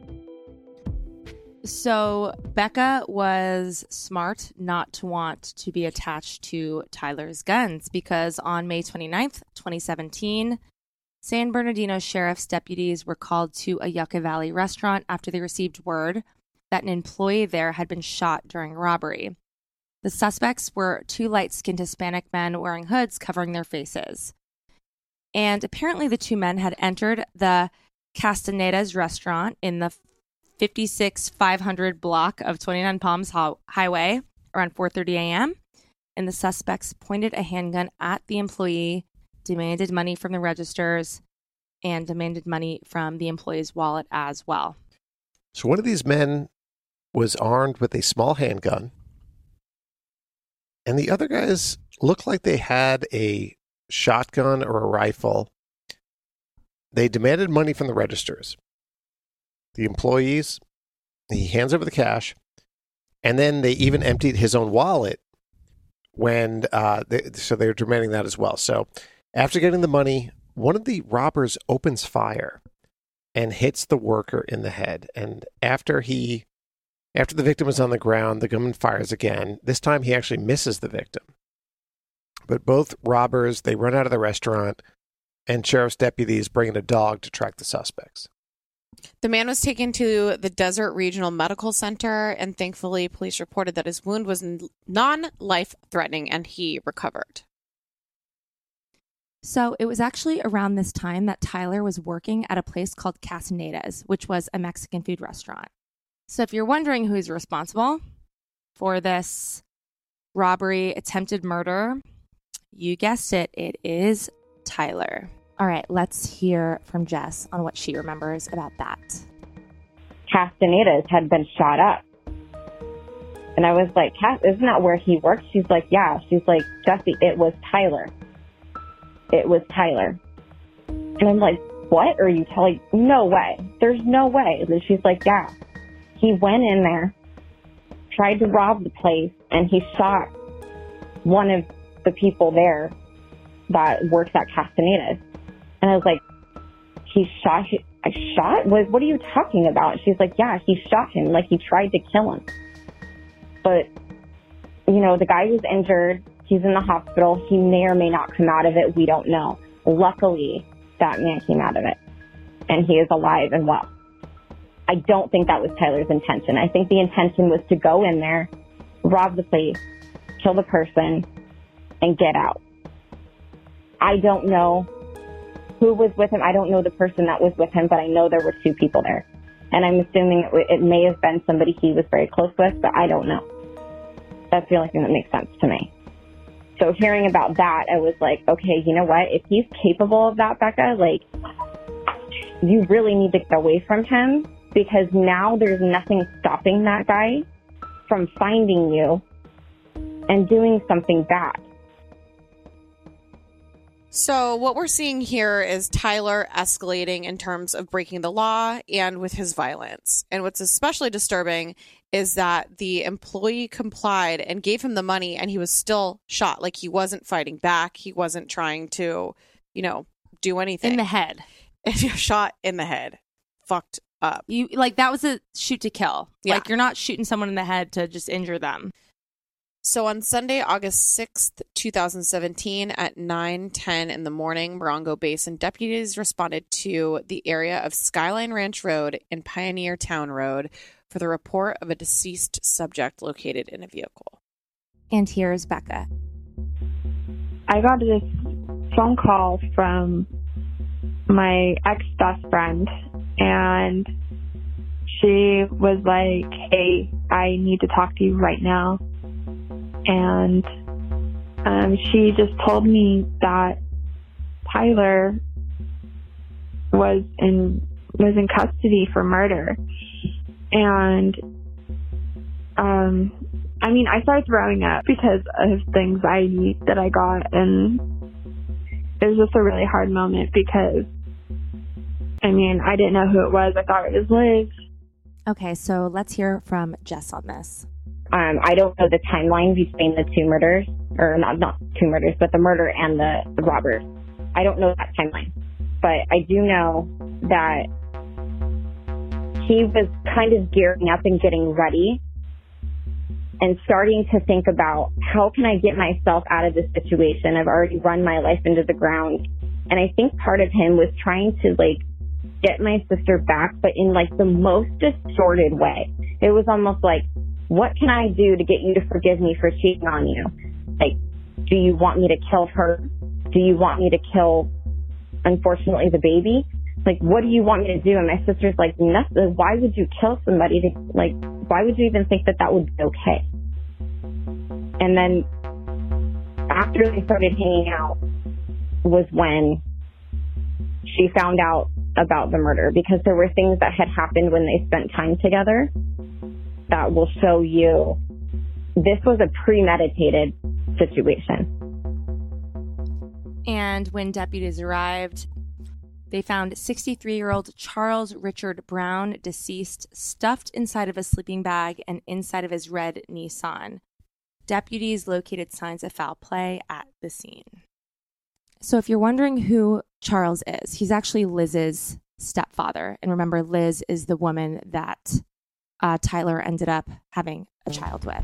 So Becca was smart not to want to be attached to Tyler's guns, because on May twenty-ninth, twenty seventeen, San Bernardino Sheriff's deputies were called to a Yucca Valley restaurant after they received word that an employee there had been shot during a robbery. The suspects were two light-skinned Hispanic men wearing hoods covering their faces. And apparently the two men had entered the Castaneda's restaurant in the fifty-six five hundred block of twenty-nine Palms Highway around four thirty a.m. And the suspects pointed a handgun at the employee, demanded money from the registers, and demanded money from the employee's wallet as well. So one of these men was armed with a small handgun, and the other guys looked like they had a shotgun or a rifle. They demanded money from the registers. The employees, he hands over the cash, and then they even emptied his own wallet when, uh, they, so they were demanding that as well. So after getting the money, one of the robbers opens fire and hits the worker in the head. And after he, after the victim is on the ground, the gunman fires again. This time he actually misses the victim. But both robbers, they run out of the restaurant, and sheriff's deputies bring in a dog to track the suspects. The man was taken to the Desert Regional Medical Center, and thankfully police reported that his wound was non-life-threatening and he recovered. So it was actually around this time that Tyler was working at a place called Castaneda's, which was a Mexican food restaurant. So if you're wondering who's responsible for this robbery, attempted murder, you guessed it, it is Tyler. All right, let's hear from Jess on what she remembers about that. Castaneda's had been shot up. And I was like, Cass, isn't that where he works? She's like, yeah. She's like, Jesse, it was Tyler. It was Tyler. And I'm like, what are you telling? No way. There's no way. And she's like, yeah. He went in there, tried to rob the place, and he shot one of the people there that works at Castaneda's. And I was like, he shot, I shot? What, what are you talking about? She's like, yeah, he shot him. Like, he tried to kill him. But, you know, the guy was injured. He's in the hospital. He may or may not come out of it. We don't know. Luckily, that man came out of it. And he is alive and well. I don't think that was Tyler's intention. I think the intention was to go in there, rob the place, kill the person, and get out. I don't know who was with him. I don't know the person that was with him, but I know there were two people there. And I'm assuming it, it may have been somebody he was very close with, but I don't know. That's the only thing that makes sense to me. So hearing about that, I was like, okay, you know what? If he's capable of that, Becca, like, you really need to get away from him, because now there's nothing stopping that guy from finding you and doing something bad. So what we're seeing here is Tyler escalating in terms of breaking the law and with his violence. And what's especially disturbing is that the employee complied and gave him the money, and he was still shot. Like, he wasn't fighting back. He wasn't trying to, you know, do anything. In the head. Shot in the head. Fucked up. You like, that was a shoot to kill. Yeah. Like, you're not shooting someone in the head to just injure them. So on Sunday, August sixth, twenty seventeen, at nine ten in the morning, Morongo Basin deputies responded to the area of Skyline Ranch Road and Pioneer Town Road for the report of a deceased subject located in a vehicle. And here's Becca. I got this phone call from my ex-best friend, and she was like, hey, I need to talk to you right now. And um, she just told me that Tyler was in was in custody for murder. And um, I mean, I started throwing up because of the anxiety that I got, and it was just a really hard moment because, I mean, I didn't know who it was. I thought it was Liz. Okay, so let's hear from Jess on this. Um, I don't know the timeline between the two murders, or not not two murders, but the murder and the, the robbers. I don't know that timeline, but I do know that he was kind of gearing up and getting ready and starting to think about, how can I get myself out of this situation? I've already run my life into the ground. And I think part of him was trying to like get my sister back, but in like the most distorted way. It was almost like, what can I do to get you to forgive me for cheating on you? Like, do you want me to kill her? Do you want me to kill, unfortunately, the baby? Like, what do you want me to do? And my sister's like, nothing. Why would you kill somebody? To, like, why would you even think that that would be okay? And then after they started hanging out was when she found out about the murder, because there were things that had happened when they spent time together that will show you this was a premeditated situation. And when deputies arrived, they found sixty-three-year-old Charles Richard Brown deceased, stuffed inside of a sleeping bag and inside of his red Nissan. Deputies located signs of foul play at the scene. So if you're wondering who Charles is, he's actually Liz's stepfather. And remember, Liz is the woman that uh, Tyler ended up having a child with.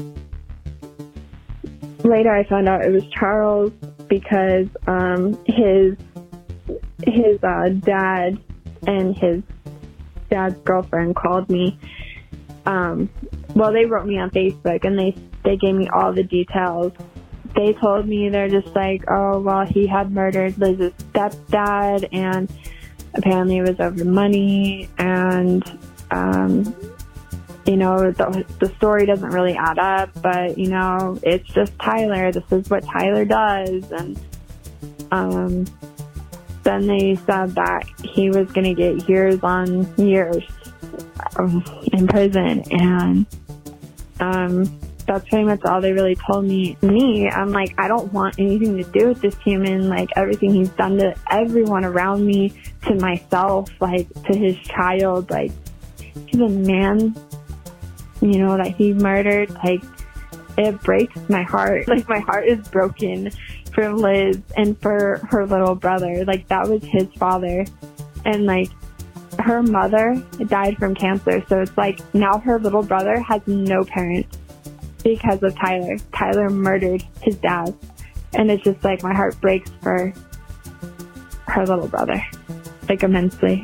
Later, I found out it was Charles because um, his his uh, dad and his dad's girlfriend called me. Um, well, they wrote me on Facebook, and they they gave me all the details. They told me, they're just like, oh, well, he had murdered Liz's stepdad, and apparently it was over money, and, um, you know, the, the story doesn't really add up, but, you know, it's just Tyler. This is what Tyler does. And um, then they said that he was going to get years on years um, in prison, and um that's pretty much all they really told me. Me, I'm like, I don't want anything to do with this human. Like, everything he's done to everyone around me, to myself, like, to his child. Like, he's a man, you know, that he murdered. Like, it breaks my heart. Like, my heart is broken for Liz and for her little brother. Like, that was his father. And, like, her mother died from cancer. So it's like, now her little brother has no parents because of Tyler. Tyler murdered his dad. And it's just like, my heart breaks for her little brother, like, immensely.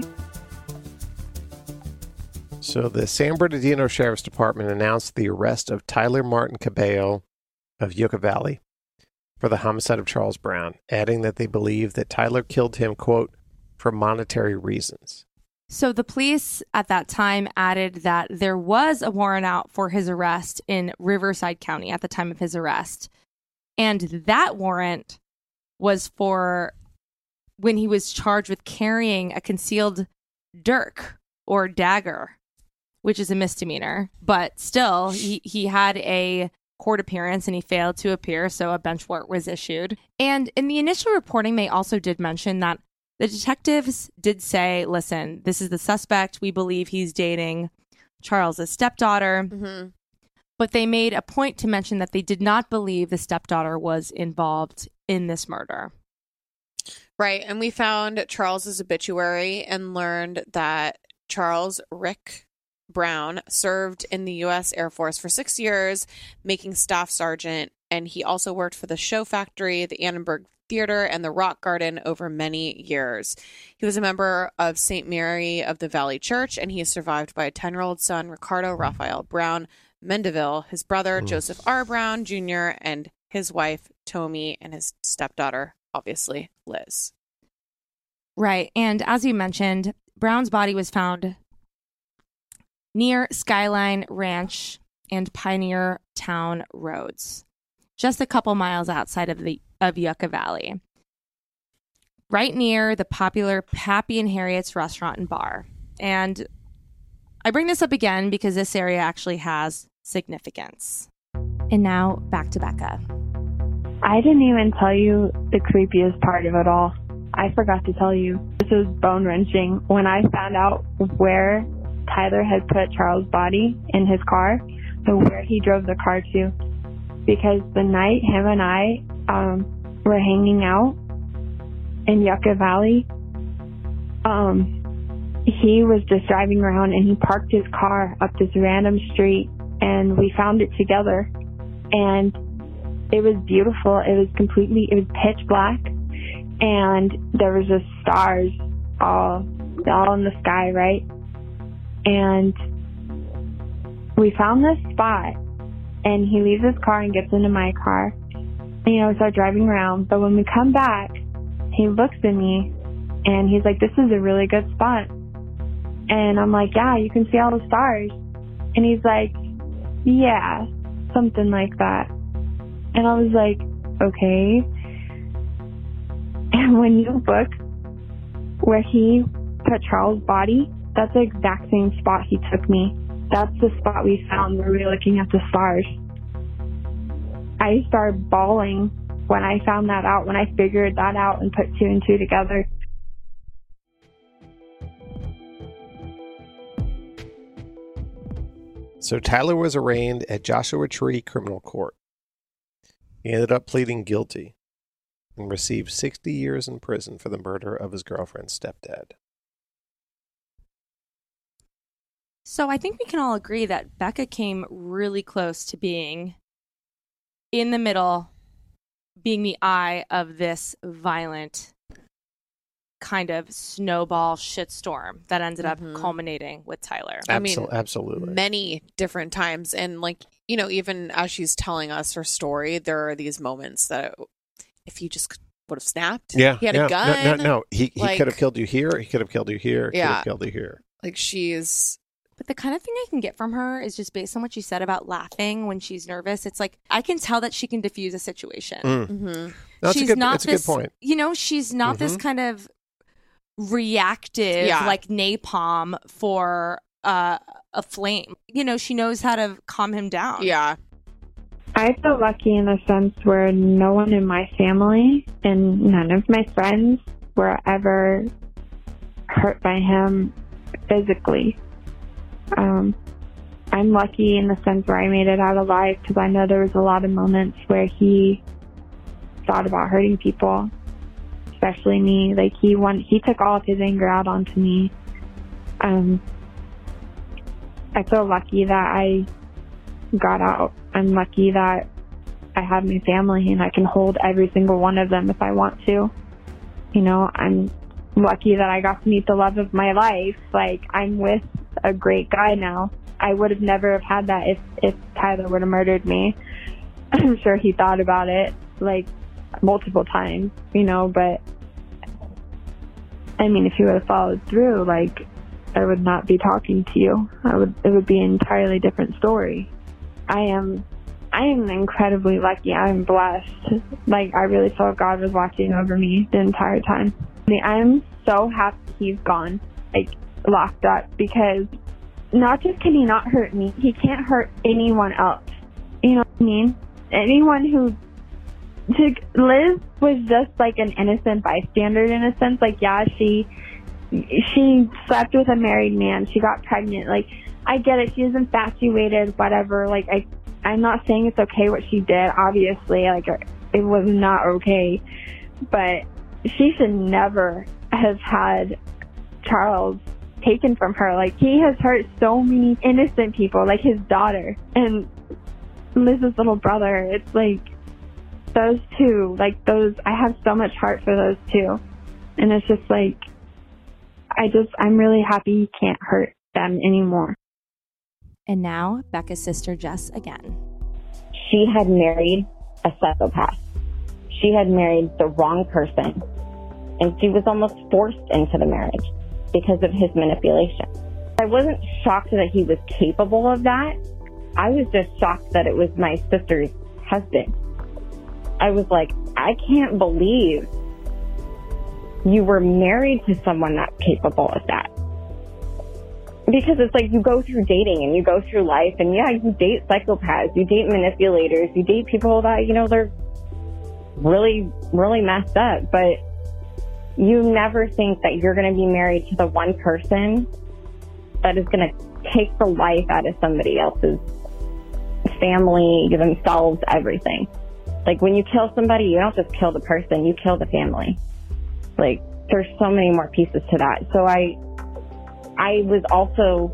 So the San Bernardino Sheriff's Department announced the arrest of Tyler Martin Cabello of Yucca Valley for the homicide of Charles Brown, adding that they believe that Tyler killed him, quote, for monetary reasons. So the police at that time added that there was a warrant out for his arrest in Riverside County at the time of his arrest. And that warrant was for when he was charged with carrying a concealed dirk or dagger, which is a misdemeanor. But still, he, he had a court appearance and he failed to appear, so a bench warrant was issued. And in the initial reporting, they also did mention that the detectives did say, listen, this is the suspect. We believe he's dating Charles's stepdaughter. Mm-hmm. But they made a point to mention that they did not believe the stepdaughter was involved in this murder. Right. And we found Charles's obituary and learned that Charles Rick Brown served in the U S Air Force for six years, making staff sergeant. And he also worked for the Show Factory, the Annenberg Theater, and the Rock Garden over many years. He was a member of Saint Mary of the Valley Church, and he is survived by a ten-year-old son, Ricardo Raphael Brown Mendeville, his brother, mm. Joseph R. Brown Junior, and his wife, Tommy, and his stepdaughter, obviously Liz. Right. And as you mentioned, Brown's body was found near Skyline Ranch and Pioneer Town roads, just a couple miles outside of the of Yucca Valley, right near the popular Pappy and Harriet's restaurant and bar. And I bring this up again because this area actually has significance. And now back to Becca. I didn't even tell you the creepiest part of it all. I forgot to tell you. This was bone-wrenching. When I found out where Tyler had put Charles' body in his car and where he drove the car to, because the night him and I um, were hanging out in Yucca Valley, um, he was just driving around and he parked his car up this random street and we found it together. And it was beautiful. It was completely, it was pitch black. And there was just stars all, all in the sky, right? And we found this spot and he leaves his car and gets into my car. And, you know, we start driving around. But when we come back, he looks at me and he's like, this is a really good spot. And I'm like, yeah, you can see all the stars. And he's like, yeah, something like that. And I was like, okay. And when you look where he put Charles' body, that's the exact same spot he took me. That's the spot we found where we were looking at the stars. I started bawling when I found that out, when I figured that out and put two and two together. So Tyler was arraigned at Joshua Tree Criminal Court. He ended up pleading guilty and received sixty years in prison for the murder of his girlfriend's stepdad. So I think we can all agree that Becca came really close to being in the middle, being the eye of this violent kind of snowball shitstorm that ended Mm-hmm. up culminating with Tyler. I mean, Absol- absolutely. Many different times. And like, you know, even as she's telling us her story, there are these moments that if you just would have snapped, Yeah. he had yeah. a gun. No, no, no. He, he Like- could have killed you here. He could have killed you here. He could Yeah. have killed you here. Like she's, But the kind of thing I can get from her is just based on what she said about laughing when she's nervous. It's like I can tell that she can diffuse a situation. Mm. mm-hmm. That's she's a good, not that's a this, good point. You know, she's not this Mhm. kind of reactive, Yeah. like napalm for uh, a flame. You know, she knows how to calm him down. yeah. I feel lucky in the sense where no one in my family and none of my friends were ever hurt by him physically. Um, I'm lucky in the sense where I made it out alive because I know there was a lot of moments where he thought about hurting people, especially me. Like he won, he took all of his anger out onto me. Um, I feel lucky that I got out. I'm lucky that I have my family and I can hold every single one of them if I want to. You know, I'm lucky that I got to meet the love of my life. Like, I'm with a great guy now. I would have never have had that if, if Tyler would have murdered me. I'm sure he thought about it, like, multiple times, you know, but I mean, if he would have followed through, like, I would not be talking to you. I would, it would be an entirely different story. I am, I am incredibly lucky. I'm blessed. Like, I really felt God was watching over me the entire time. I mean, I'm so happy he's gone, like, locked up, because not just can he not hurt me, he can't hurt anyone else. You know what I mean? Anyone who, to, Liz was just like an innocent bystander in a sense. Like, yeah, she, she slept with a married man. She got pregnant. Like, I get it. She was infatuated, whatever. Like, I, I'm not saying it's okay what she did. Obviously, like, it was not okay. But she should never have had Charles taken from her. Like, he has hurt so many innocent people, like his daughter and Liz's little brother. It's like those two, like those, I have so much heart for those two. And it's just like, I just, I'm really happy he can't hurt them anymore. And now, Becca's sister Jess again. She had married a psychopath. she had married the wrong person, and she was almost forced into the marriage because of his manipulation. I wasn't shocked that he was capable of that. I was just shocked that it was my sister's husband. I was like, I can't believe you were married to someone that's capable of that. Because it's like you go through dating and you go through life, and yeah, you date psychopaths, you date manipulators, you date people that, you know, they're really, really messed up, but you never think that you're going to be married to the one person that is going to take the life out of somebody else's family, themselves, everything. Like, when you kill somebody, you don't just kill the person, you kill the family. Like, there's so many more pieces to that. So I, I was also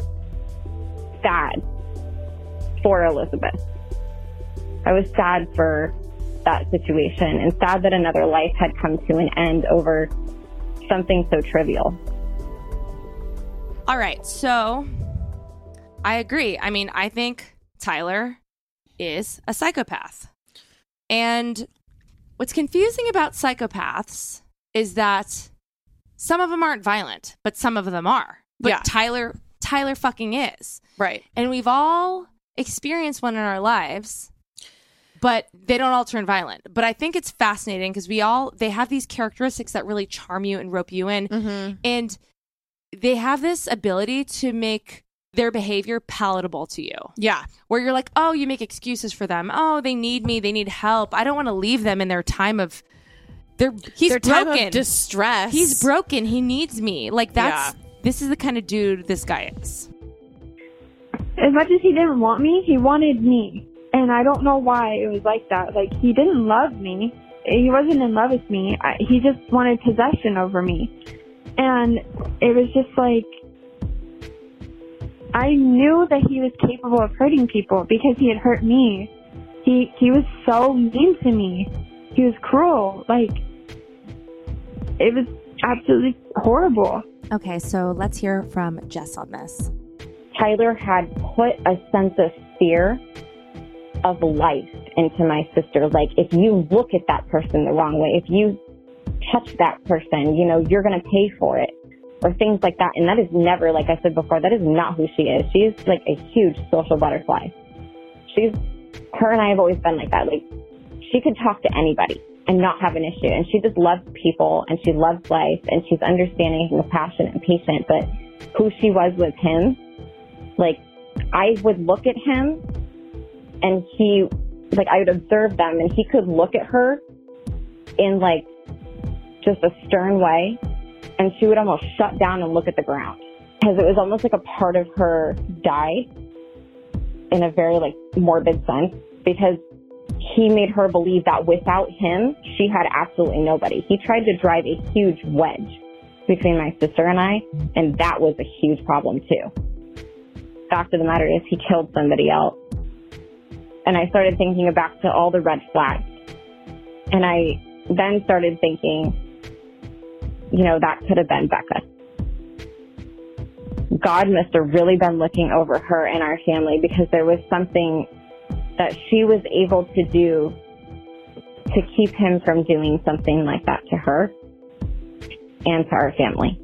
sad for Elizabeth. I was sad for that situation and sad that another life had come to an end over something so trivial. All right, so I agree. I mean, I think Tyler is a psychopath. And what's confusing about psychopaths is that some of them aren't violent, but some of them are. But Yeah. Tyler, Tyler fucking is. Right. And we've all experienced one in our lives, but they don't all turn violent. But I think it's fascinating because we all, they have these characteristics that really charm you and rope you in. Mm-hmm. And they have this ability to make their behavior palatable to you. Yeah. Where you're like, oh, you make excuses for them. Oh, they need me. They need help. I don't want to leave them in their time of, they're, he's Their broken. time of distress. He's broken. He needs me. Like, that's, Yeah. this is the kind of dude this guy is. As much as he didn't want me, he wanted me. And I don't know why it was like that. Like, he didn't love me. He wasn't in love with me. I, he just wanted possession over me. And it was just like, I knew that he was capable of hurting people because he had hurt me. He he was so mean to me. He was cruel. Like, it was absolutely horrible. Okay, so let's hear from Jess on this. Tyler had put a sense of fear of life into my sister. Like, if you look at that person the wrong way, if you touch that person, you know, you're going to pay for it, or things like that. And that is never, like I said before, that is not who she is. She is like a huge social butterfly. She's, her and I have always been like that. Like, she could talk to anybody and not have an issue. And she just loves people and she loves life and she's understanding and compassionate and patient. But who she was with him, like, I would look at him and he, like, I would observe them and he could look at her in, like, just a stern way, and she would almost shut down and look at the ground because it was almost like a part of her died in a very, like, morbid sense, because he made her believe that without him, she had absolutely nobody. He tried to drive a huge wedge between my sister and I, and that was a huge problem too. Fact of the matter is, he killed somebody else. And I started thinking back to all the red flags. And I then started thinking, you know, that could have been Becca. God must have really been looking over her and our family, because there was something that she was able to do to keep him from doing something like that to her and to our family.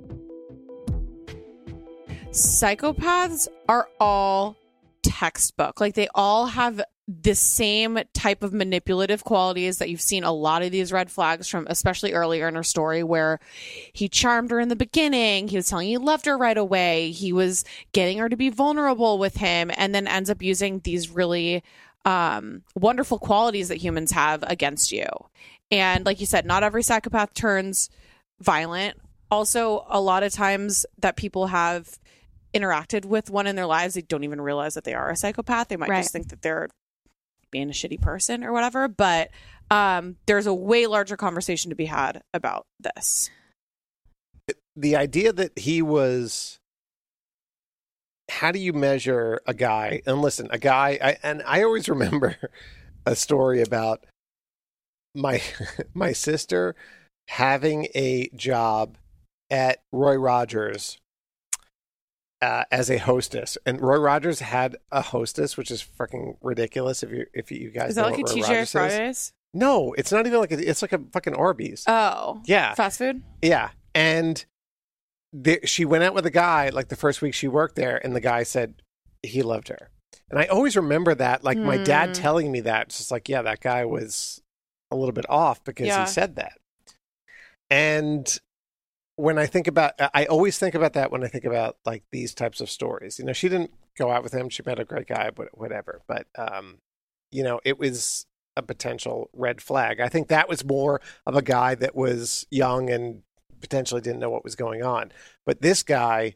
Psychopaths are all textbook. Like, they all have the same type of manipulative qualities that you've seen a lot of these red flags from, especially earlier in her story, where he charmed her in the beginning. He was telling you he loved her right away. He was getting her to be vulnerable with him, and then ends up using these really um, wonderful qualities that humans have against you. And like you said, not every psychopath turns violent. Also, a lot of times that people have interacted with one in their lives, they don't even realize that they are a psychopath. They might Right. just think that they're being a shitty person or whatever. But um, there's a way larger conversation to be had about this. The idea that he was, how do you measure a guy? And listen, a guy, I, and I always remember a story about my my sister having a job at Roy Rogers uh, as a hostess, and Roy Rogers had a hostess, which is fucking ridiculous. If you if you guys Is that know like a what Roy T G I Rogers is. Fridays? No, it's not even like a, it's like a fucking Arby's. Oh. Yeah. Fast food? Yeah. And the, she went out with a guy like the first week she worked there, and the guy said he loved her. And I always remember that, like my dad Hmm. telling me that. It's just like, yeah, that guy was a little bit off because Yeah. he said that. And when I think about, I always think about that when I think about like these types of stories. You know, she didn't go out with him. She met a great guy, but whatever. But, um, you know, it was a potential red flag. I think that was more of a guy that was young and potentially didn't know what was going on. But this guy,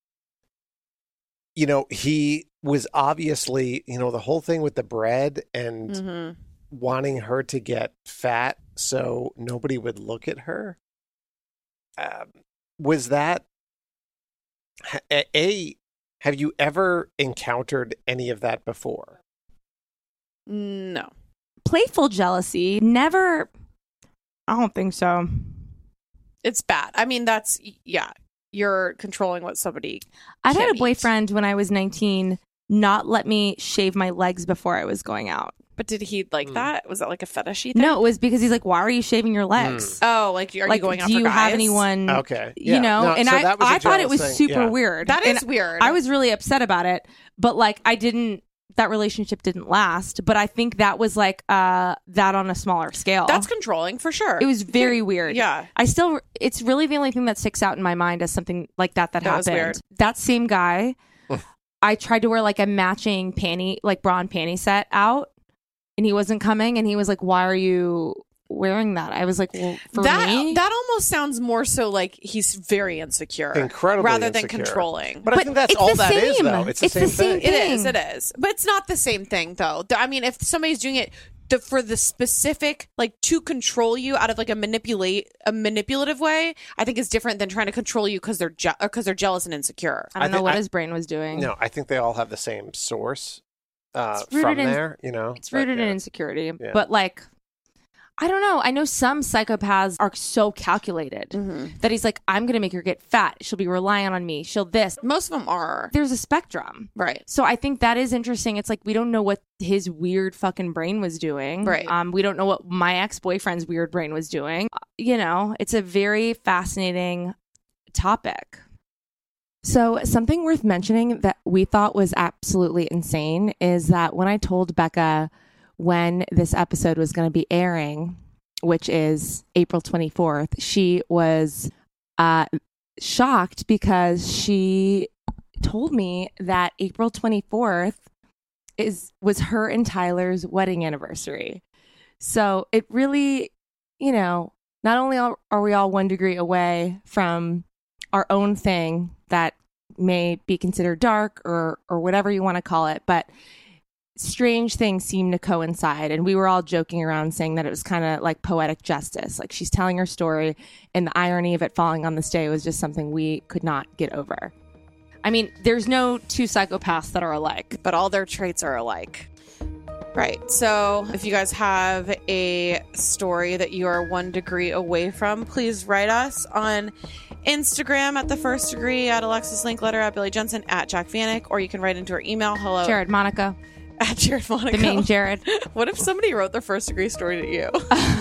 you know, he was obviously, you know, the whole thing with the bread and Mm-hmm. wanting her to get fat so nobody would look at her. Um, was that a, a? Have you ever encountered any of that before? No. Playful jealousy, never. I don't think so. It's bad. I mean, that's, yeah, you're controlling what somebody I had can a boyfriend when I was nineteen not let me shave my legs before I was going out. But did he like Mm. that? Was that like a fetishy thing? No, it was because he's like, why are you shaving your legs? Oh, like, are like, you going do after you guys? have anyone? Okay. You Yeah. know, No, and so I, that was a I thought it was jealous thing. super Yeah. weird. That is And weird. I was really upset about it, but like, I didn't. That relationship didn't last. But I think that was like uh, that on a smaller scale. That's controlling for sure. It was very weird. Yeah. I still, it's really the only thing that sticks out in my mind as something like that that, That was happened. weird. That same guy, I tried to wear like a matching panty, like bra and panty set out, and he wasn't coming, and he was like, why are you wearing that? I was like, well, for that me? that almost sounds more so like he's very insecure, Incredibly rather than insecure. controlling. But, I think that's it's all the that is, same. though. It's the It's same the same thing. It is, thing. it is, but it's not the same thing though. I mean, if somebody's doing it the, for the specific, like to control you out of like a manipulate a manipulative way, I think is different than trying to control you because they're because je- they're jealous and insecure. I don't I know think what I- his brain was doing. No, I think they all have the same source uh, It's rooted from in- there. You know, It's But, rooted yeah. in insecurity. Yeah. But like, I don't know. I know some psychopaths are so calculated that he's like, I'm going to make her get fat. She'll be relying on me. She'll this. Most of them are There's a spectrum. right. So I think that is interesting. It's like we don't know what his weird fucking brain was doing. Right. Um, we don't know what my ex-boyfriend's weird brain was doing. Uh, You know, it's a very fascinating topic. So something worth mentioning that we thought was absolutely insane is that when I told Becca when this episode was going to be airing, which is April twenty-fourth, she was uh, shocked because she told me that April twenty-fourth is was her and Tyler's wedding anniversary. So it really, you know, not only are are we all one degree away from our own thing that may be considered dark or or whatever you want to call it, but strange things seem to coincide. And we were all joking around saying that it was kind of like poetic justice. Like she's telling her story, and the irony of it falling on this day was just something we could not get over. I mean, there's no two psychopaths that are alike. But all their traits are alike. Right. So if you guys have a story that you are one degree away from, please write us on Instagram at the first degree, at Alexis Linkletter, at Billy Jensen, at Jack Vanek, or you can write into our email, hello Jared Monaco, at Jared Monaco. the main Jared. What if somebody wrote their first degree story to you?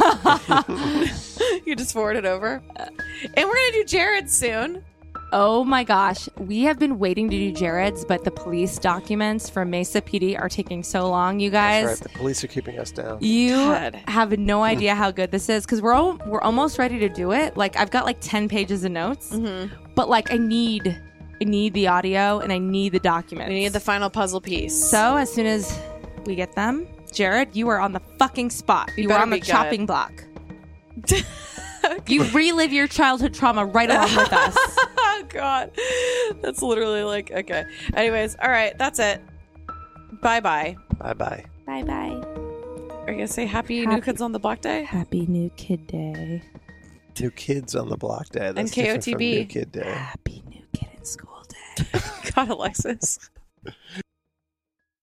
You just forward it over. And we're going to do Jared soon. Oh my gosh. We have been waiting to do Jared's, but the police documents from Mesa P D are taking so long, you guys. That's right. The police are keeping us down. You God. have no idea how good this is because we're all, we're almost ready to do it. Like I've got like ten pages of notes, Mm-hmm. but like I need I need the audio and I need the documents. We need the final puzzle piece. So as soon as we get them, Jared, you are on the fucking spot. You You, are better on the be good. chopping block. You relive your childhood trauma right along with us. Oh, God. That's literally like, okay. Anyways, all right. That's it. Bye-bye. Bye-bye. Bye bye. Are you going to say happy, New Happy- Kids on the Block Day? Happy New Kid Day. New Kids on the Block Day. That's And K O T B. different from New Kid Day. Happy New Kid in School Day. God, Alexis.